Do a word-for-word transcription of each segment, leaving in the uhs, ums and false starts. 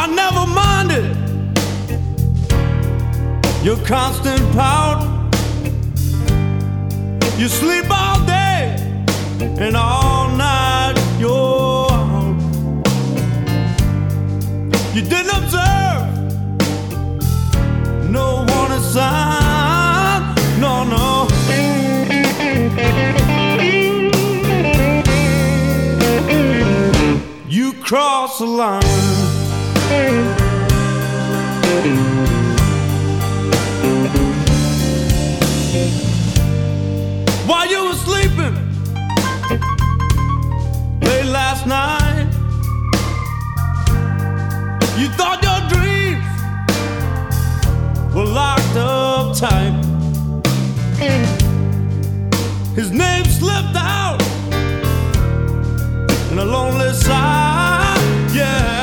I never minded your constant pout. You sleep all day and all night you're out. You didn't observe no warning sign, no, no. You cross the line. While you were sleeping late last night, you thought your dreams were locked up tight. His name slipped out in a lonely sigh, yeah.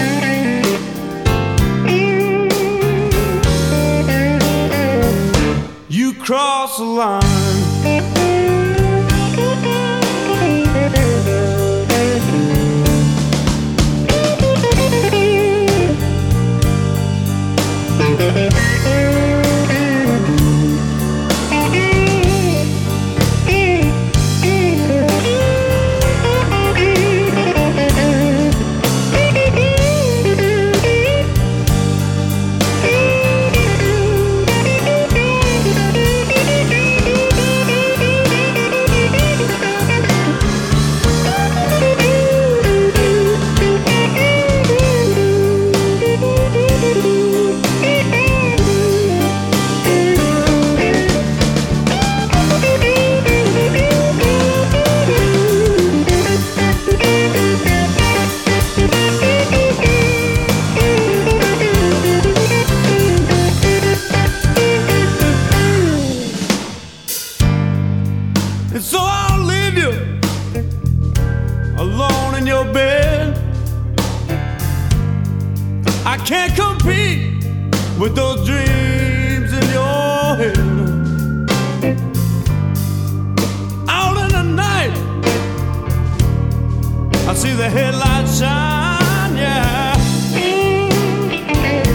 You cross the line. And so I'll leave you alone in your bed. I can't compete with those dreams in your head. Out in the night, I see the headlights shine, yeah.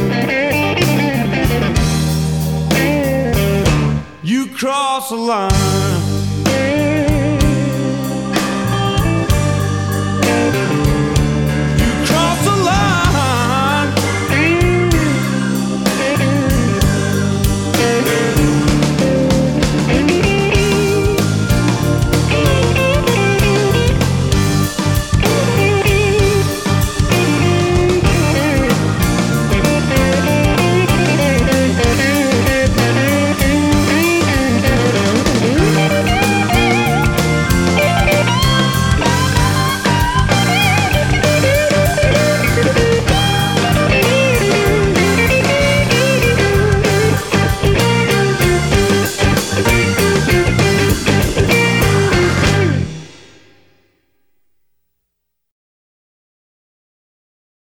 You cross the line.